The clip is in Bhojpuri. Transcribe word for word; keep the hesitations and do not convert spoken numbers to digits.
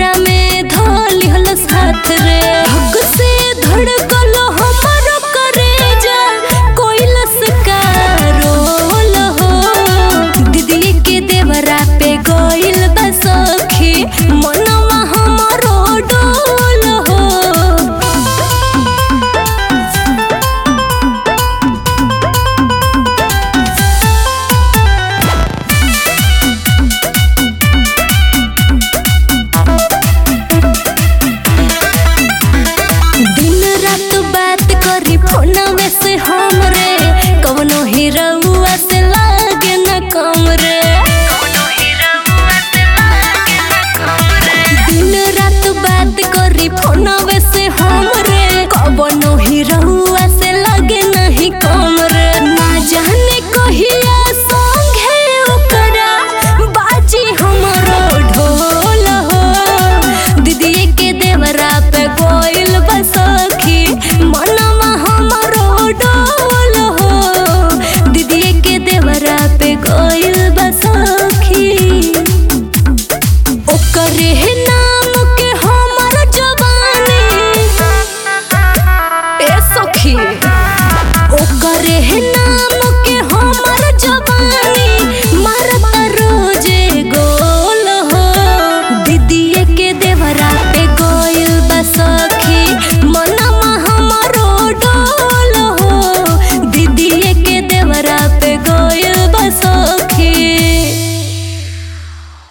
कोरा में धोली हलस हाथ रे हक से धड़कल हमारो करेजा कोइलस का रोल हो दीदी के देवरा पे गइल बा सखी मनवा हमारो डोल हो। फोनवे से हमरे कवनो हीरोवा से लागे न कम रे दिन रात बात करी फोनवे से हमरे कवनो हीरोवा से लागे नहीं कम रे ना जाने कहिया संगे ओकरा बाजी हमरो ढोल हो दीदी के देवरा पे गोइल बा सखी मनवा डोल हो दीदी के देवरा पे गइल बा सखी ओकरे